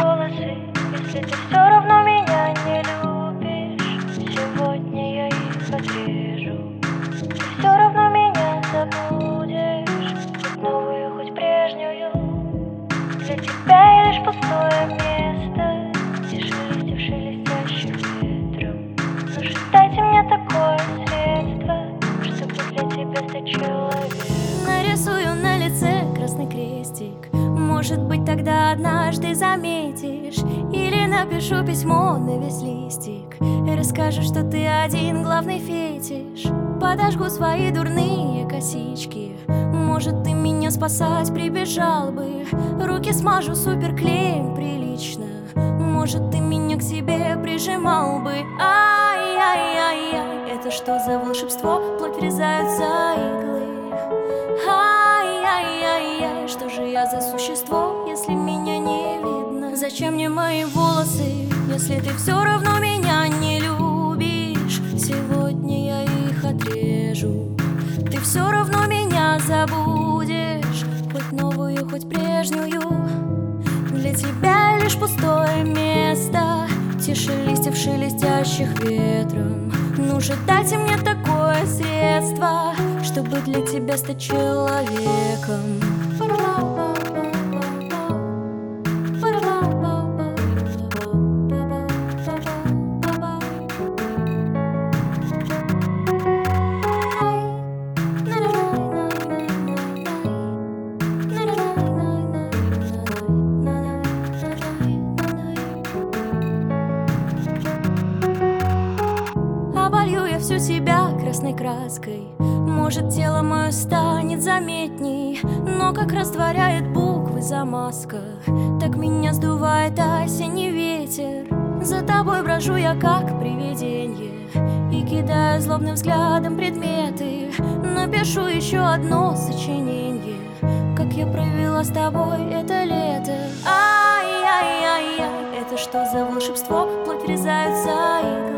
волосы, если ты все равно меня не любишь. Сегодня я их отрежу. Ты все равно меня забудешь, хоть новую, хоть прежнюю. Для тебя я лишь пустое место, тише листьев, шелестящих ветром. Ну же, дайте мне такое средство, чтобы для тебя стать человеком. Нарисую на лице красный крестик, может быть, тогда однажды заметишь. Или напишу письмо на весь листик и расскажу, что ты один главный фетиш. Подожгу свои дурные косички, может, ты меня спасать прибежал бы. Руки смажу суперклеем прилично, может, ты меня к себе прижимал бы. Ай-яй-яй-яй, это что за волшебство? Плоть врезаются иглы. Ай-яй-яй-яй, что же я за существо, если меня не видно? Зачем мне мои волосы, если ты все равно меня не любишь? Сегодня я их отрежу. Ты все равно меня забудешь, хоть новую, хоть прежнюю. Для тебя лишь пустое место, тише листьев, шелестящих ветром. Ну же, дайте мне такое средство, чтобы для тебя стать человеком. Оболью я всю себя красной краской, может, тело мое станет заметней, но как растворяет буквы замазка, так меня сдувает осенний ветер. За тобой брожу я как привиденье и кидаю злобным взглядом предметы. Напишу еще одно сочинение, как я провела с тобой это лето. Ай-яй-яй-яй, это что за волшебство? Плоть врезаются иглы.